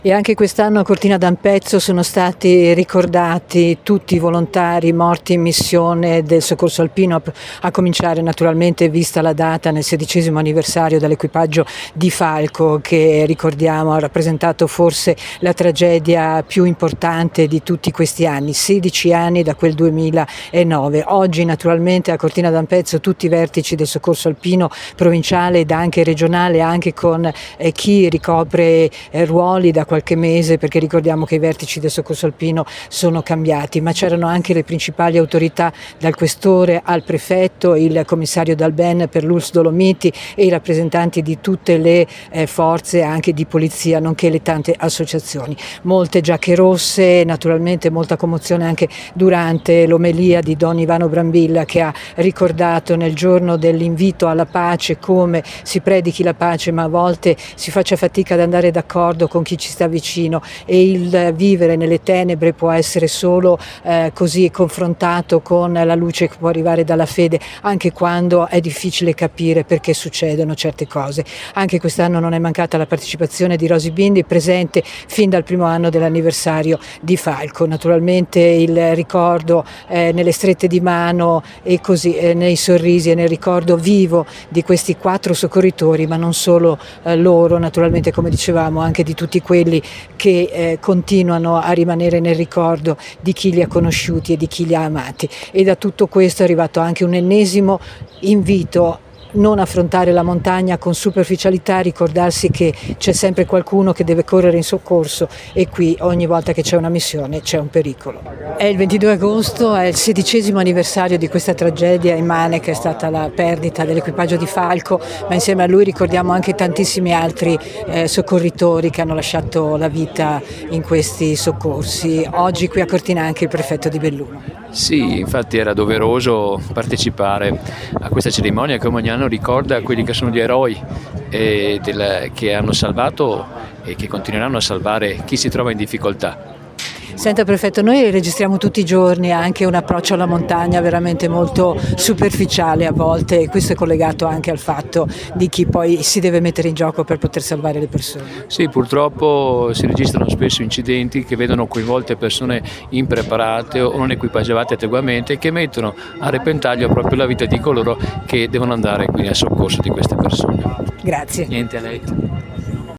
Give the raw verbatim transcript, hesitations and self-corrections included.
E anche quest'anno a Cortina d'Ampezzo sono stati ricordati tutti i volontari morti in missione del soccorso alpino, a cominciare naturalmente, vista la data, nel sedicesimo anniversario dell'equipaggio di Falco, che ricordiamo ha rappresentato forse la tragedia più importante di tutti questi anni, sedici anni da quel duemilanove. Oggi naturalmente a Cortina d'Ampezzo tutti i vertici del soccorso alpino provinciale ed anche regionale, anche con eh, chi ricopre eh, ruoli da qualche mese, perché ricordiamo che i vertici del soccorso alpino sono cambiati, ma c'erano anche le principali autorità, dal questore al prefetto, il commissario Dalben per l'U L S S Dolomiti e i rappresentanti di tutte le eh, forze anche di polizia, nonché le tante associazioni. Molte giacche rosse, naturalmente molta commozione anche durante l'omelia di Don Ivano Brambilla, che ha ricordato nel giorno dell'invito alla pace come si predichi la pace, ma a volte si faccia fatica ad andare d'accordo con chi ci sta vicino, e il vivere nelle tenebre può essere solo eh, così confrontato con la luce che può arrivare dalla fede, anche quando è difficile capire perché succedono certe cose. Anche quest'anno non è mancata la partecipazione di Rosy Bindi, presente fin dal primo anno dell'anniversario di Falco. Naturalmente il ricordo eh, nelle strette di mano e così eh, nei sorrisi e nel ricordo vivo di questi quattro soccorritori, ma non solo eh, loro, naturalmente, come dicevamo, anche di tutti quelli che eh, continuano a rimanere nel ricordo di chi li ha conosciuti e di chi li ha amati. E da tutto questo è arrivato anche un ennesimo invito: non affrontare la montagna con superficialità, ricordarsi che c'è sempre qualcuno che deve correre in soccorso, e qui ogni volta che c'è una missione c'è un pericolo. È il ventidue agosto, è il sedicesimo anniversario di questa tragedia immane che è stata la perdita dell'equipaggio di Falco, ma insieme a lui ricordiamo anche tantissimi altri eh, soccorritori che hanno lasciato la vita in questi soccorsi. Oggi qui a Cortina anche il prefetto di Belluno. Sì, infatti era doveroso partecipare a questa cerimonia che ogni anno ricorda quelli che sono gli eroi eh, del, che hanno salvato e che continueranno a salvare chi si trova in difficoltà. Senta prefetto, noi registriamo tutti i giorni anche un approccio alla montagna veramente molto superficiale a volte, e questo è collegato anche al fatto di chi poi si deve mettere in gioco per poter salvare le persone. Sì, purtroppo si registrano spesso incidenti che vedono coinvolte persone impreparate o non equipaggiate adeguatamente, che mettono a repentaglio proprio la vita di coloro che devono andare quindi al soccorso di queste persone. Grazie. Niente, a lei.